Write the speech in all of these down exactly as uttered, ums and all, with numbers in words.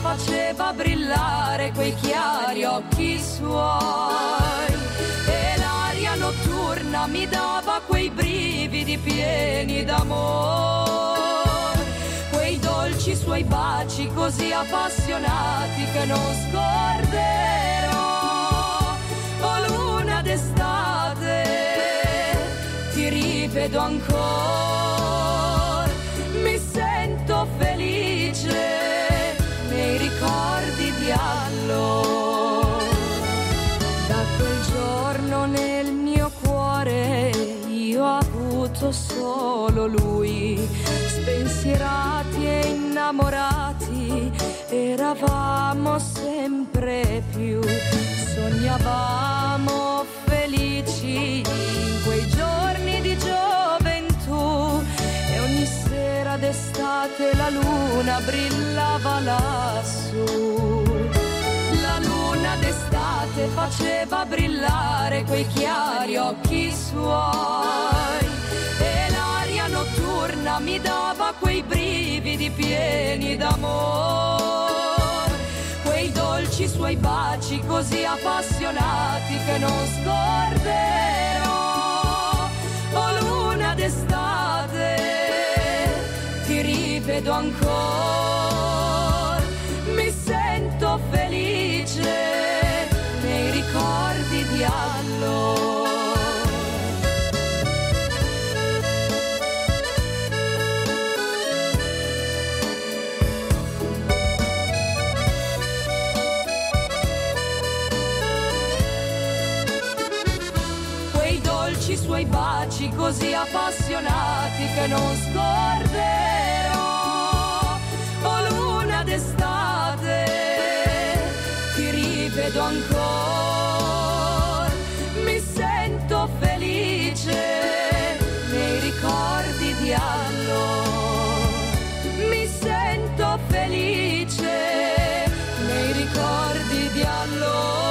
faceva brillare quei chiari occhi suoi, e l'aria notturna mi dava quei brividi pieni d'amore, quei dolci suoi baci così appassionati che non scorderò. Oh luna d'estate, ti rivedo ancora, mi sento felice nei ricordi di allora. Da quel giorno nel mio cuore io ho avuto solo lui, spensierati e innamorati eravamo sempre più, sognavamo felici in quei giorni di gioventù, e ogni sera d'estate la luna brillava lassù. La luna d'estate faceva brillare quei chiari occhi suoi, e l'aria notturna mi dava quei brividi pieni d'amore, quei dolci suoi baci così appassionati che non scorderò. Oh luna d'estate, ti rivedo ancora, mi sento felice nei ricordi di allora. Quei dolci suoi baci così appassionati che non scorderò. Oh luna d'estate, ti rivedo ancora, mi sento felice nei ricordi di allora, mi sento felice nei ricordi di allora.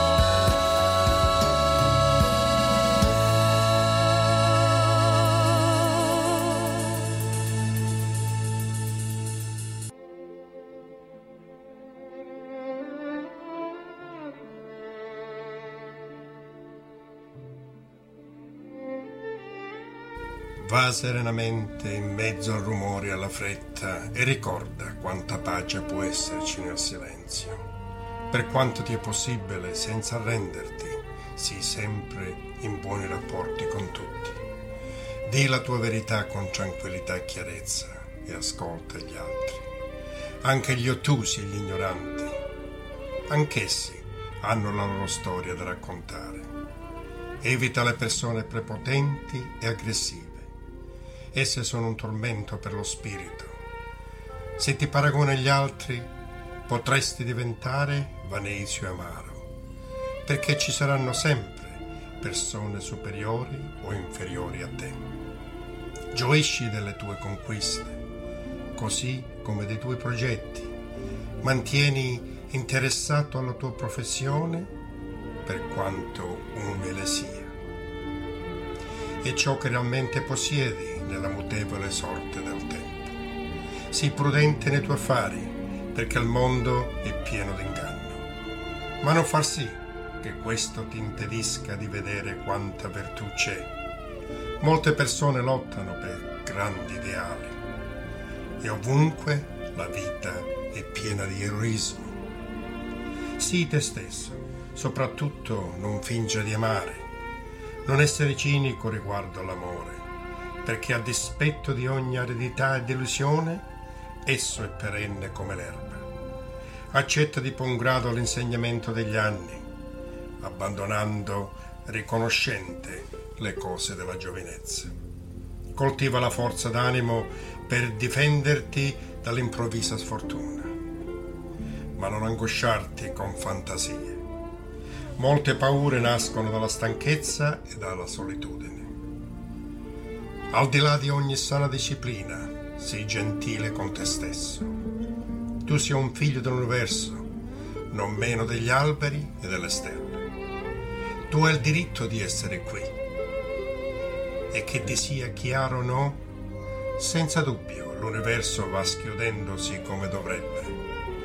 Va serenamente in mezzo al rumore e alla fretta e ricorda quanta pace può esserci nel silenzio. Per quanto ti è possibile, senza arrenderti, sii sempre in buoni rapporti con tutti. Dì la tua verità con tranquillità e chiarezza e ascolta gli altri, anche gli ottusi e gli ignoranti. Anch'essi hanno la loro storia da raccontare. Evita le persone prepotenti e aggressive. Esse sono un tormento per lo spirito. Se ti paragoni agli altri, potresti diventare vanesio e amaro, perché ci saranno sempre persone superiori o inferiori a te. Gioisci delle tue conquiste, così come dei tuoi progetti. Mantieni interessato alla tua professione, per quanto umile sia. E ciò che realmente possiedi nella mutevole sorte del tempo. Sii prudente nei tuoi affari, perché il mondo è pieno d'inganno. Ma non far sì che questo ti impedisca di vedere quanta virtù c'è. Molte persone lottano per grandi ideali, e ovunque la vita è piena di eroismo. Sii te stesso, soprattutto non finge di amare. Non essere cinico riguardo all'amore, perché a dispetto di ogni aridità e delusione, esso è perenne come l'erba. Accetta di buon grado l'insegnamento degli anni, abbandonando riconoscente le cose della giovinezza. Coltiva la forza d'animo per difenderti dall'improvvisa sfortuna, ma non angosciarti con fantasie. Molte paure nascono dalla stanchezza e dalla solitudine. Al di là di ogni sana disciplina, sii gentile con te stesso. Tu sei un figlio dell'universo, non meno degli alberi e delle stelle. Tu hai il diritto di essere qui. E che ti sia chiaro o no, senza dubbio l'universo va schiudendosi come dovrebbe,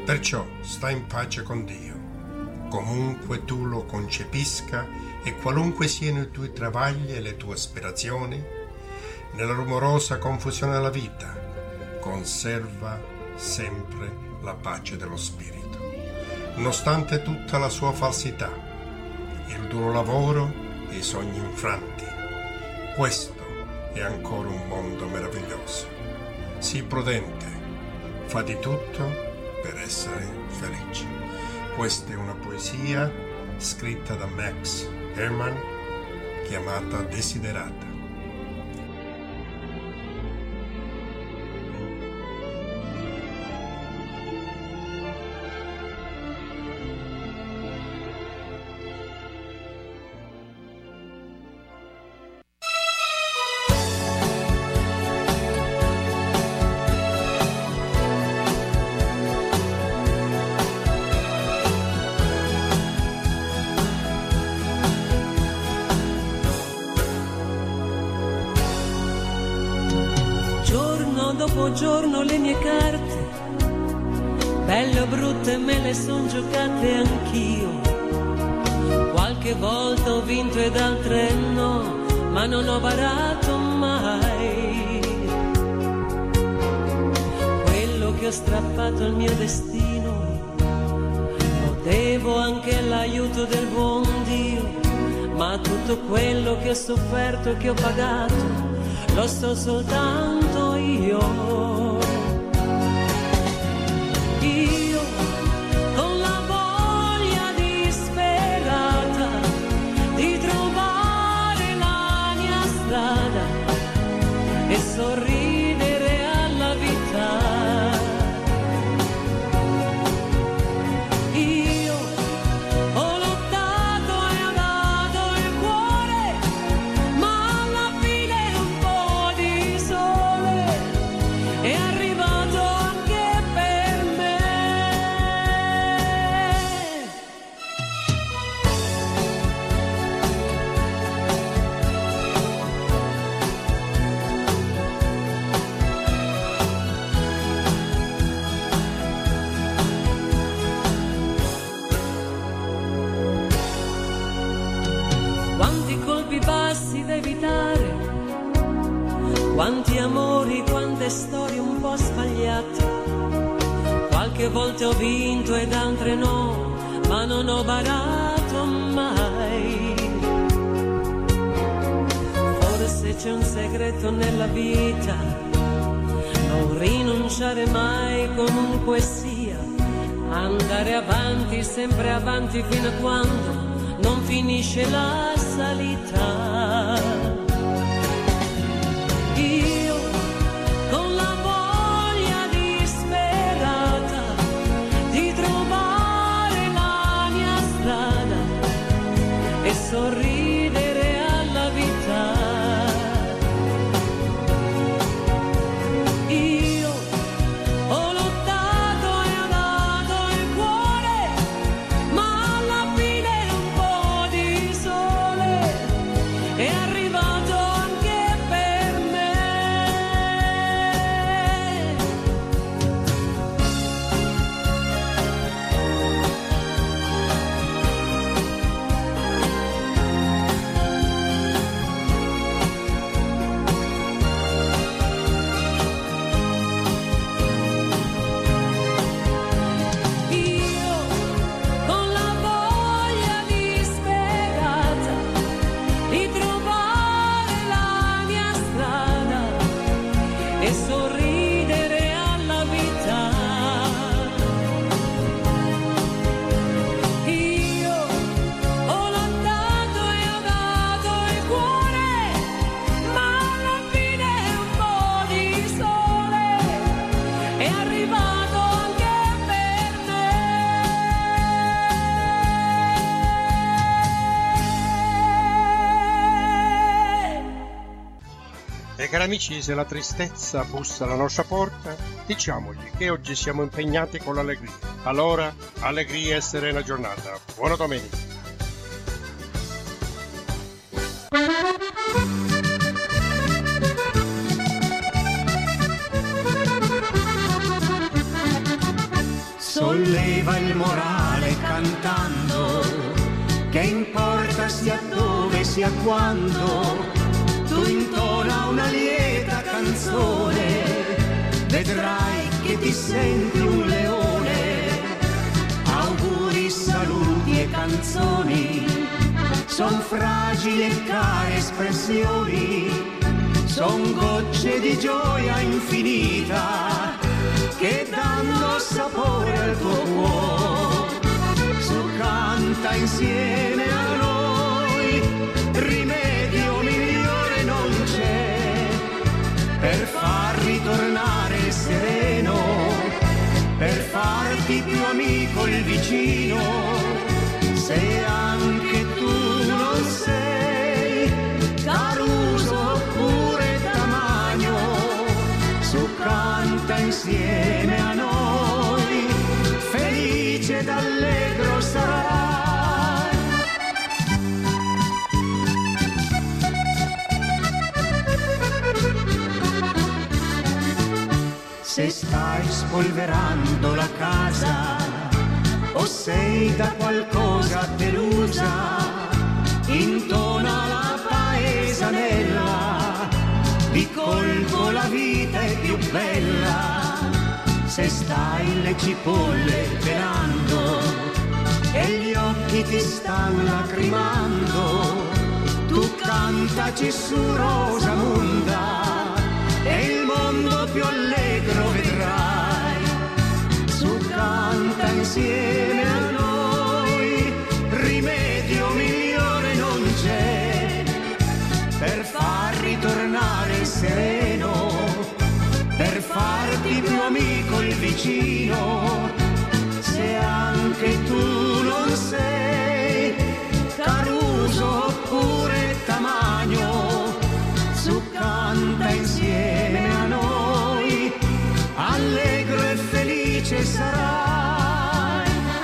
Perciò sta in pace con Dio, comunque tu lo concepisca e qualunque siano i tuoi travagli e le tue aspirazioni, nella rumorosa confusione della vita, conserva sempre la pace dello spirito, nonostante tutta la sua falsità, il duro lavoro e i sogni infranti. Questo è ancora un mondo meraviglioso. Sii prudente, fa di tutto per essere felice. Questa è una poesia scritta da Max Ehrmann chiamata Desiderata. Dopo giorno le mie carte, belle o brutte, me le son giocate anch'io. Qualche volta ho vinto ed altre no, ma non ho barato mai. Quello che ho strappato al mio destino lo devo anche all'aiuto del buon Dio, ma tutto quello che ho sofferto e che ho pagato lo so soltanto io. Io con la voglia disperata di trovare la mia strada e sorridere alla vita. Io ho lottato e ho dato il cuore, ma alla fine un po' di sole è arrivato anche per me. Quanti colpi bassi da evitare, quanti amori, quante storie un po' sbagliate. Qualche volta ho vinto ed altre no, ma non ho barato mai. Forse c'è un segreto nella vita, non rinunciare mai comunque sia, andare avanti, sempre avanti fino a quando non finisce la salita. Io con la voglia disperata di trovare la mia strada e sorridere alla vita. Io ho lottato e ho dato il cuore, ma alla fine un po' di sole è arrivato anche per me. Io con la voglia disperata di trovare la mia strada e sorridere alla vita. Io ho lottato e ho dato il cuore, ma alla fine un po' di sole è arrivato anche per me. E cari amici, se la tristezza bussa alla nostra porta, diciamogli che oggi siamo impegnati con l'allegria. Allora, allegria e serena giornata. Buona domenica. solleva il morale cantando, che importa sia dove sia quando, tu intona una lieta canzone, vedrai che ti senti un leone. Auguri, saluti e canzoni, son fragili e care espressioni, son gocce di gioia infinita che danno sapore al tuo cuore. Su, canta insieme a noi, rimedio migliore non c'è per far ritornare sereno, per farti più amico il vicino. Se anche tu non sei Caruso oppure Tamagno, su, canta insieme a noi, felice ed allegro sarai. Se stai spolverando la casa o sei da qualcosa delusa, intona la paesanella, di colpo la vita è più bella. Se stai le cipolle pelando e gli occhi ti stanno lacrimando, tu cantaci su Rosamunda e il mondo più allegro vedrai. Su, canta insieme a noi, rimedio migliore non c'è per far ritornare sereno, per farti più amico il vicino. Se anche tu non sei Caruso oppure Tamagno, su, canta insieme a noi, allegro e felice sarai.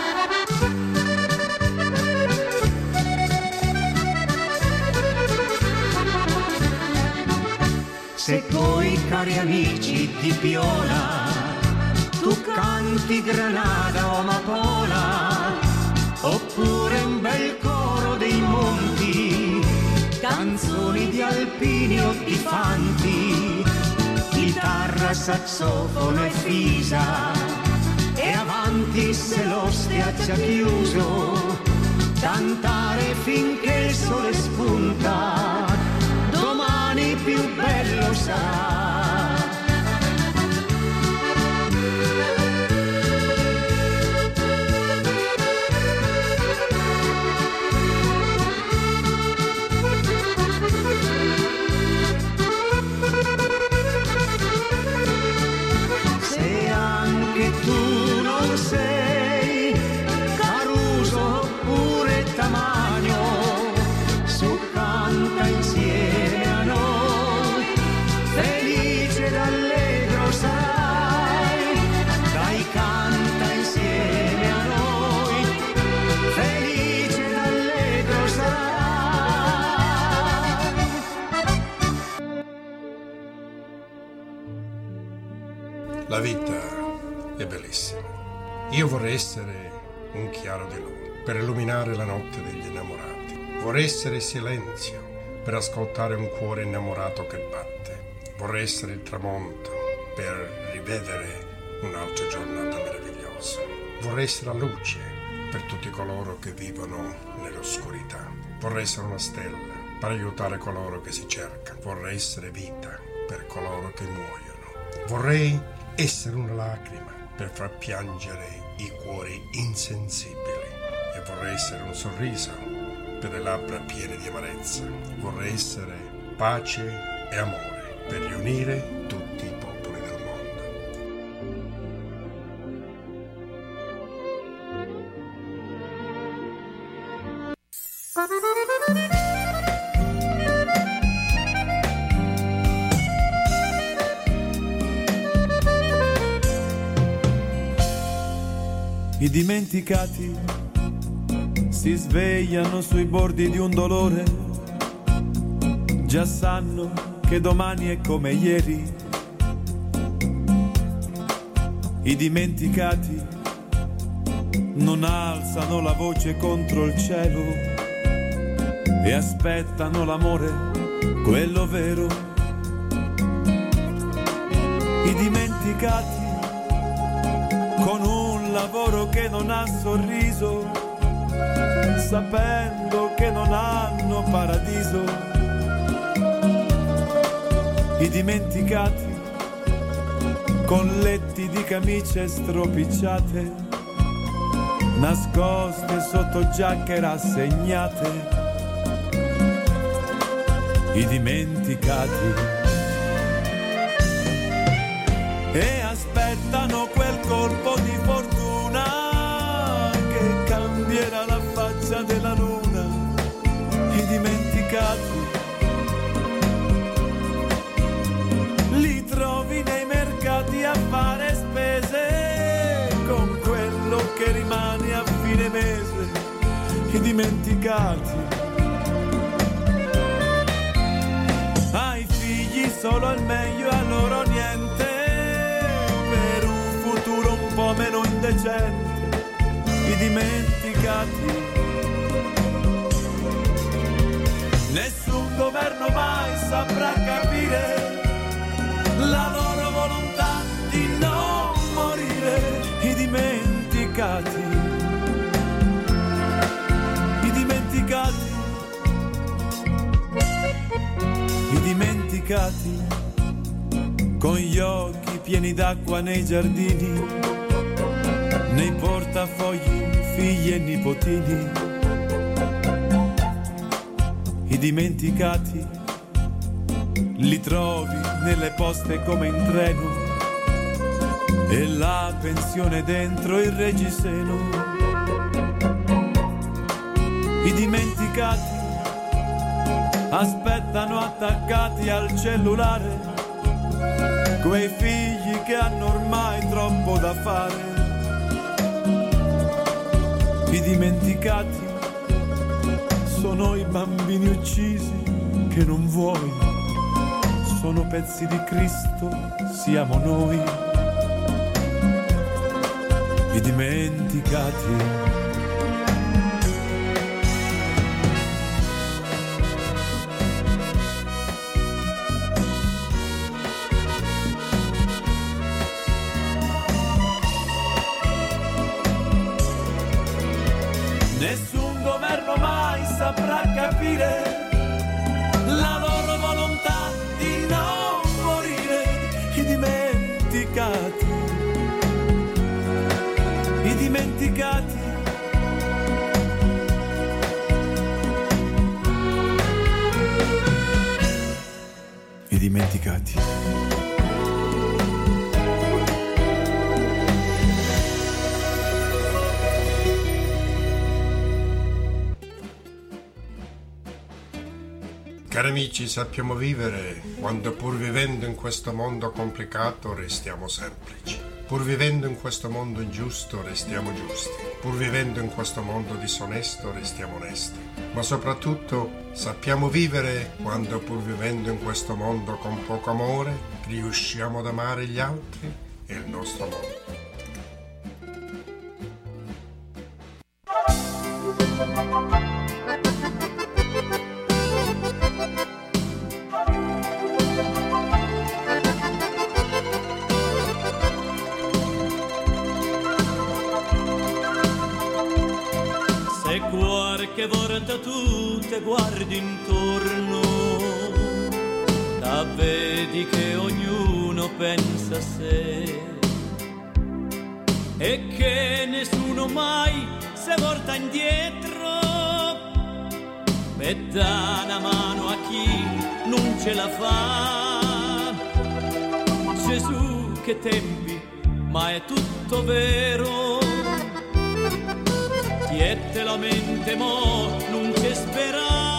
Se poi, cari amici di Piola, tu canti Granada o Amapola, oppure un bel coro dei monti, canzoni di alpini o di fanti, chitarra, sassofono e fisa, e avanti se l'ostia ci ha chiuso, cantare finché il sole spunta, domani più bello sarà. Se anche tu non sei Caruso oppure Tamagno, su, canta insieme a noi, felice ed allegro sarai. Dai, canta insieme a noi, felice ed allegro sarai. La vita è bellissima. Io vorrei essere un chiaro di luna per illuminare la notte degli innamorati. Vorrei essere silenzio per ascoltare un cuore innamorato che batte. Vorrei essere il tramonto per rivedere un'altra giornata meravigliosa. Vorrei essere la luce per tutti coloro che vivono nell'oscurità. Vorrei essere una stella per aiutare coloro che si cercano. Vorrei essere vita per coloro che muoiono. Vorrei essere una lacrima per far piangere i cuori insensibili. E vorrei essere un sorriso per le labbra piene di amarezza. Vorrei essere pace e amore per riunire tutti i popoli del mondo. I dimenticati si svegliano sui bordi di un dolore, già sanno che domani è come ieri. I dimenticati non alzano la voce contro il cielo e aspettano l'amore, quello vero. I dimenticati con un lavoro che non ha sorriso, sapendo che non hanno paradiso. I dimenticati con letti di camicie stropicciate, nascoste sotto giacche rassegnate. I dimenticati e aspettano quel colpo di fortuna che cambierà la faccia della luna. I dimenticati li trovi nei mercati a fare spese con quello che rimane a fine mese. I dimenticati ai figli solo il meglio, a loro niente, per un futuro un po' meno indecente. I dimenticati, nessun governo mai saprà capire la loro volontà di non morire. I dimenticati, i dimenticati, i dimenticati, con gli occhi pieni d'acqua nei giardini, nei portafogli figli e nipotini. I dimenticati li trovi nelle poste come in treno e la pensione dentro il reggiseno. I dimenticati aspettano attaccati al cellulare quei figli che hanno ormai troppo da fare. I dimenticati sono i bambini uccisi che non vuoi, sono pezzi di Cristo, siamo noi. I dimenticati. Nessun governo mai saprà capire la loro volontà di non morire. I dimenticati, i dimenticati. I dimenticati. Cari amici, sappiamo vivere quando pur vivendo in questo mondo complicato restiamo semplici. Pur vivendo in questo mondo ingiusto restiamo giusti. Pur vivendo in questo mondo disonesto restiamo onesti. Ma soprattutto sappiamo vivere quando pur vivendo in questo mondo con poco amore riusciamo ad amare gli altri e il nostro mondo. Qualche volta tu te guardi intorno, da vedi che ognuno pensa a sé e che nessuno mai si volta indietro per dare una mano a chi non ce la fa. Gesù, che tempi, ma è tutto vero. Tiette la mente, mo non c'è spera.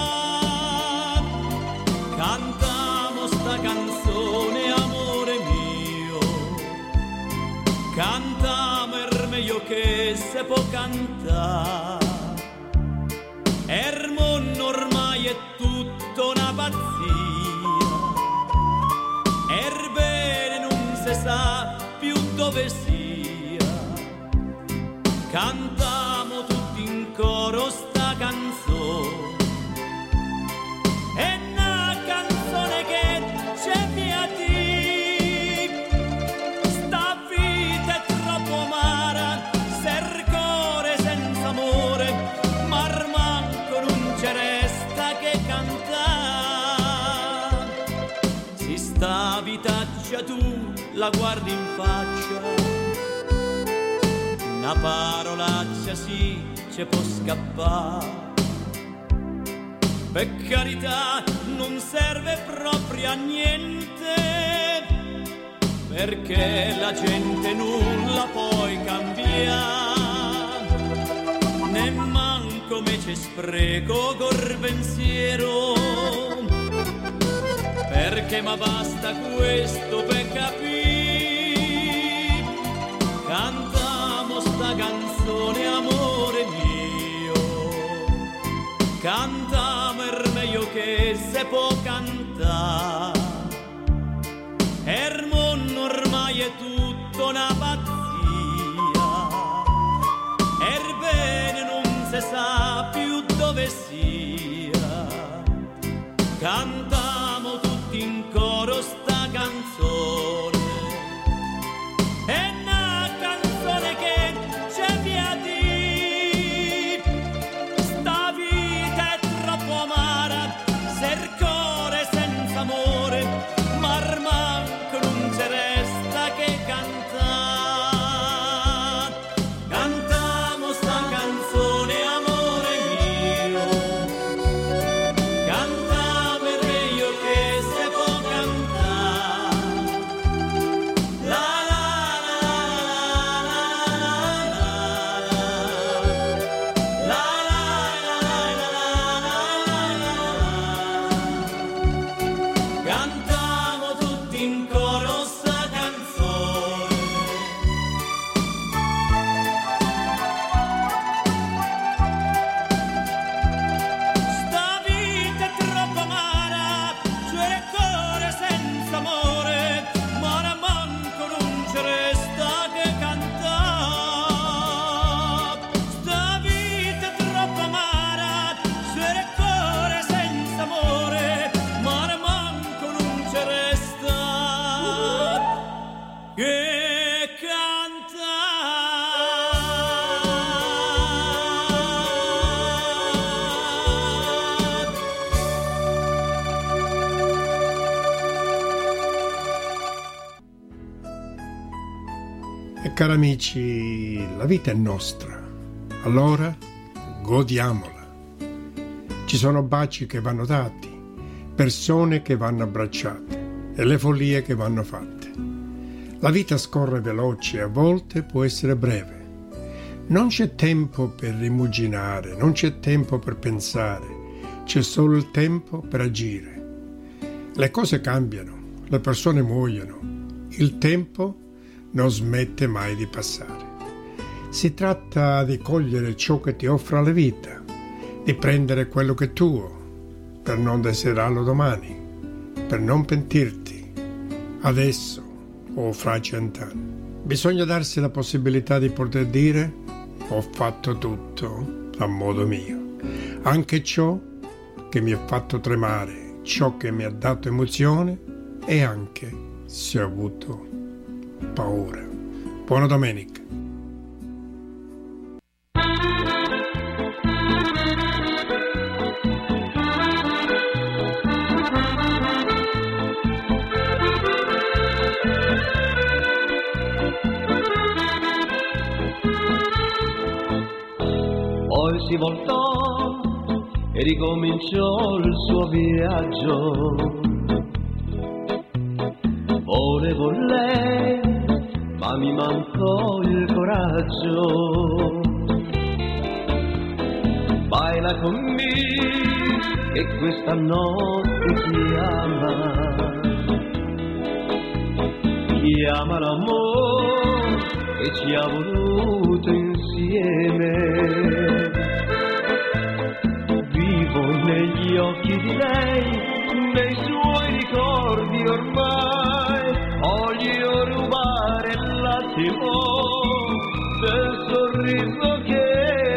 Cantamo sta canzone, amore mio. Cantamo il meglio che se può cantare. Il mondo ormai è tutto una pazzia. Il bene non si sa più dove sia. Cantiamo tutti in coro sta canzone. È una canzone che c'è via di. Sta vita è troppo amara, ser core senza amore, mar manco non c'è resta che cantare. Si sta vitaccia tu la guardi in faccia, una parolaccia sì ci può scappare. Per carità non serve proprio a niente, perché la gente nulla puoi cambiare. Nemmanco me ci spreco col pensiero, perché ma basta questo per capire. Cantiamo sta canzone amore mio, cantiamo il meglio che se può cantare. Il mondo ormai è tutto una pazzia, il bene non si sa più dove sia. Cantiamo tutti in coro sta canzone. È una canzone che c'è via di. Sta vita è troppo amara, ser core senza amore, mar manco non c'è resta che cantare. Cantiamo sta canzone amore mio, cantiamo il meglio che se può cantare. La la la la la la la. Cantiamo tutti in coro sta canzone. Sta vita è troppo amara, c'è il cuore senza amore, ma manco non ci resta che cantare. Sta vita è troppo amara, c'è il cuore senza amore, ma manco non ci resta che E cari amici, la vita è nostra, allora godiamola. Ci sono baci che vanno dati, persone che vanno abbracciate e le follie che vanno fatte. La vita scorre veloce e a volte può essere breve. Non c'è tempo per rimuginare, non c'è tempo per pensare, c'è solo il tempo per agire. Le cose cambiano, le persone muoiono, il tempo non smette mai di passare. Si tratta di cogliere ciò che ti offre la vita, di prendere quello che è tuo, per non desiderarlo domani, per non pentirti adesso o fra cent'anni. Bisogna darsi la possibilità di poter dire: ho fatto tutto a modo mio, anche ciò che mi ha fatto tremare, ciò che mi ha dato emozione e anche se ho avuto paura. Buona domenica. Poi si voltò e ricominciò il suo viaggio. Volevo lei, ma mi mancò il coraggio. Baila con me, che questa notte chiama. Chiama l'amore che ci ha voluto insieme. Vivo negli occhi di lei, nei suoi ricordi ormai. Voglio rubare l'attimo del sorriso sorriso che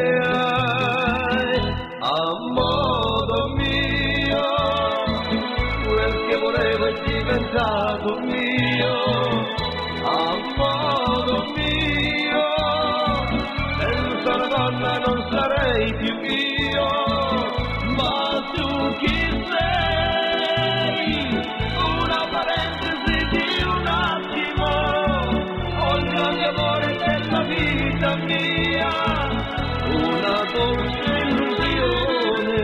hai, a modo mio, quel che volevo è diventato mio, a modo mio, senza una donna non sarei più io, ma tu chi sei? Una parentesi di un attimo, ho il grande amore della vita mia, una dolce illusione.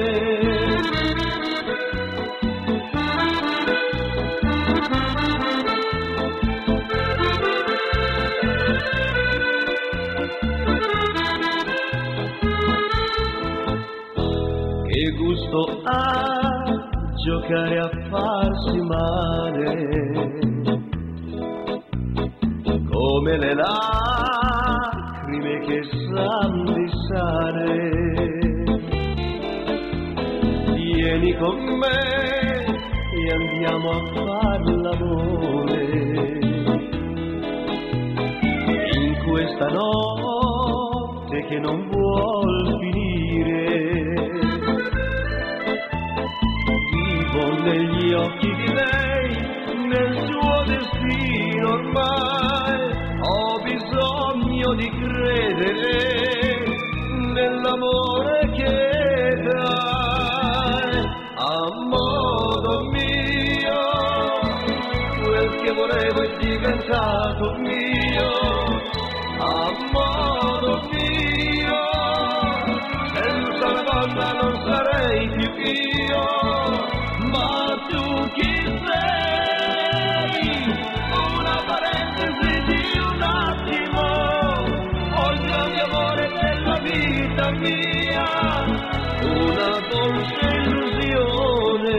Che gusto ha giocare a farsi male, come le lacrime che san di sale. Vieni con me e andiamo a far l'amore in questa notte che non vuol finire. Negli occhi di lei, nel suo destino ormai, ho bisogno di credere nell'amore che dai, a modo mio, quel che volevo è diventato mio, a modo mio, senza la donna non sarei più io. Ma tu chi sei? Una parentesi di un attimo, ho il grande amore della vita mia, una dolce illusione.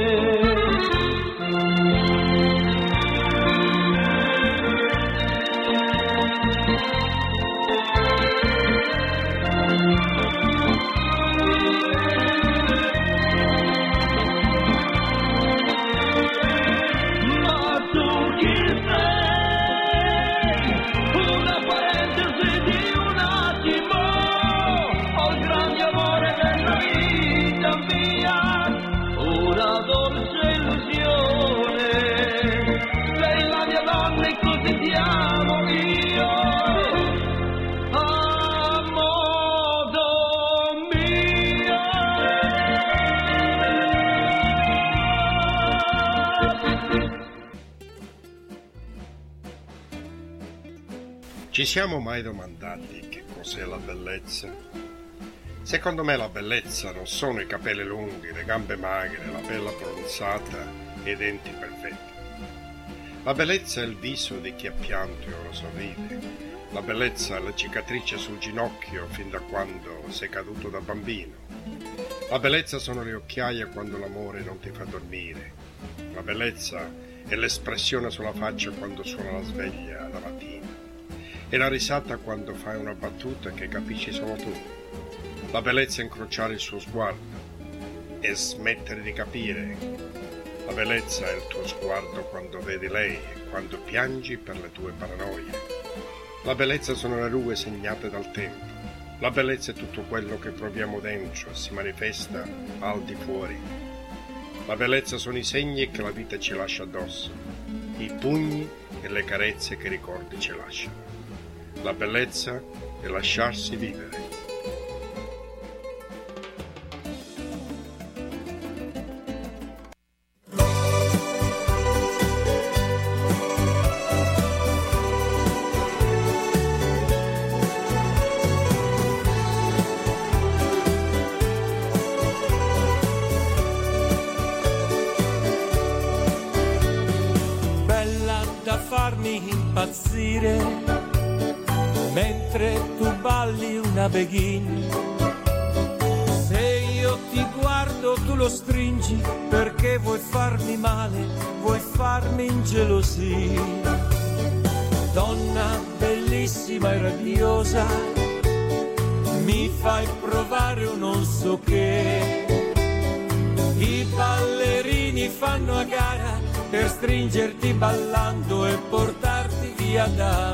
Ci siamo mai domandati che cos'è la bellezza? Secondo me la bellezza non sono i capelli lunghi, le gambe magre, la pelle bronzata e i denti perfetti. La bellezza è il viso di chi ha pianto e ora sorride. La bellezza è la cicatrice sul ginocchio fin da quando sei caduto da bambino. La bellezza sono le occhiaie quando l'amore non ti fa dormire. La bellezza è l'espressione sulla faccia quando suona la sveglia la mattina. È la risata quando fai una battuta che capisci solo tu. La bellezza è incrociare il suo sguardo e smettere di capire. La bellezza è il tuo sguardo quando vedi lei, quando piangi per le tue paranoie. La bellezza sono le rughe segnate dal tempo. La bellezza è tutto quello che proviamo dentro e si manifesta al di fuori. La bellezza sono i segni che la vita ci lascia addosso, i pugni e le carezze che i ricordi ci lasciano. La bellezza è lasciarsi vivere. Bella da farmi impazzire mentre tu balli una beghina. Se io ti guardo tu lo stringi perché vuoi farmi male, vuoi farmi ingelosire. Donna bellissima e radiosa, mi fai provare un non so che. I ballerini fanno a gara per stringerti ballando e portarti via da